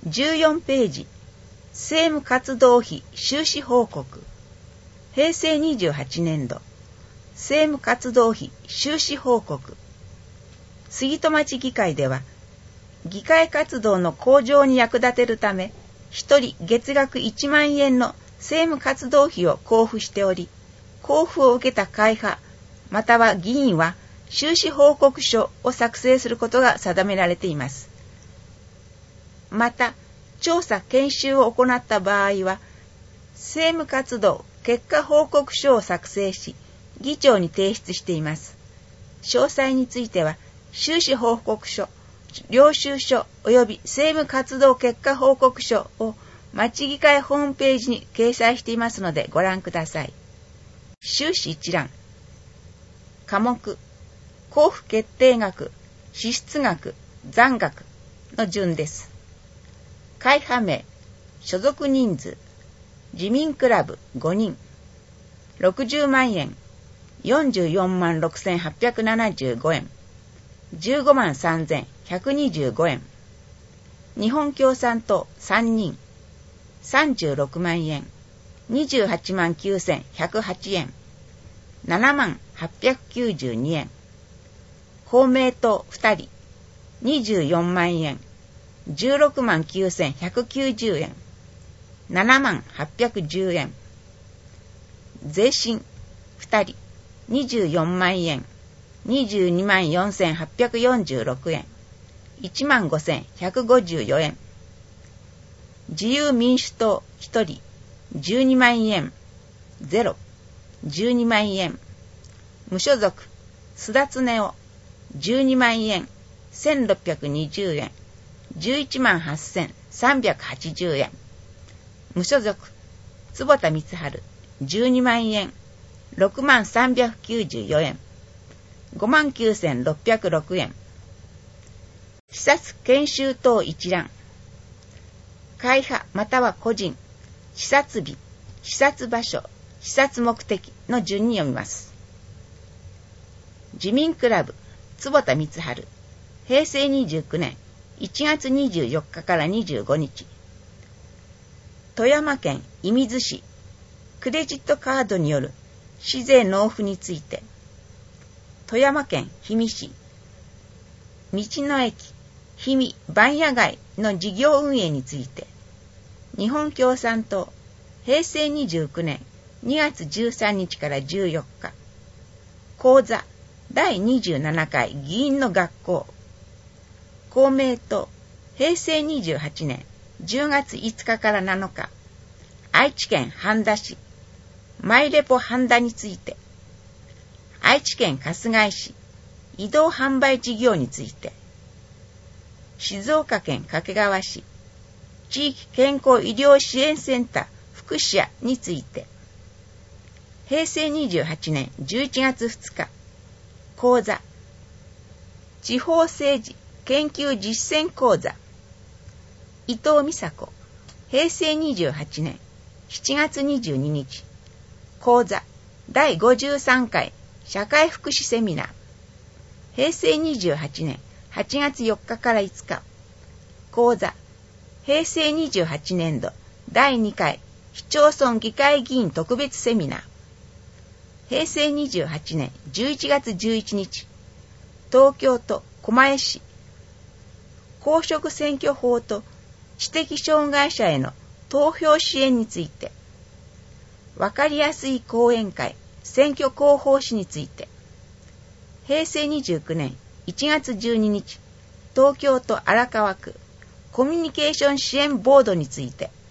14ページ、政務活動費収支報告。平成28年度、政務活動費収支報告。杉戸町議会では、議会活動の向上に役立てるため、1人月額1万円の政務活動費を交付しており、交付を受けた会派、または議員は収支報告書を作成することが定められています。また、調査研修を行った場合は、政務活動結果報告書を作成し、議長に提出しています。詳細については、収支報告書、領収書及び政務活動結果報告書を町議会ホームページに掲載していますのでご覧ください。収支一覧。科目、交付決定額、支出額、残額の順です。会派名、所属人数、自民クラブ5人、60万円、44万6875円、15万3125円。日本共産党3人、36万円、28万9108円、7万892円。公明党2人、24万円、16万9190円、7万810円。税新2人、24万円、22万4846円、1万5154円。自由民主党1人、12万円、0、12万円。無所属、須田恒夫、12万円、1620円、11万8380円。無所属、坪田光晴、12万円、6万394円。5万9606円。視察研修等一覧。会派または個人、視察日、視察場所、視察目的の順に読みます。自民クラブ、坪田光晴、平成29年1月24日から25日。富山県射水市、クレジットカードによる市税納付について。富山県氷見市、道の駅氷見番屋街の事業運営について。日本共産党、平成29年2月13日から14日。講座第27回議員の学校。公明党、平成28年10月5日から7日。愛知県半田市、マイレポ半田について。愛知県春日井市、移動販売事業について。静岡県掛川市、地域健康医療支援センター福祉屋について。平成28年11月2日、講座、地方政治研究実践講座。伊藤美佐子、平成28年7月22日、講座第53回社会福祉セミナー。平成28年8月4日から5日。講座、平成28年度第2回市町村議会議員特別セミナー。平成28年11月11日、東京都狛江市、公職選挙法と知的障害者への投票支援について。わかりやすい講演会選挙広報誌について。平成29年1月12日、東京都荒川区コミュニケーション支援ボードについて。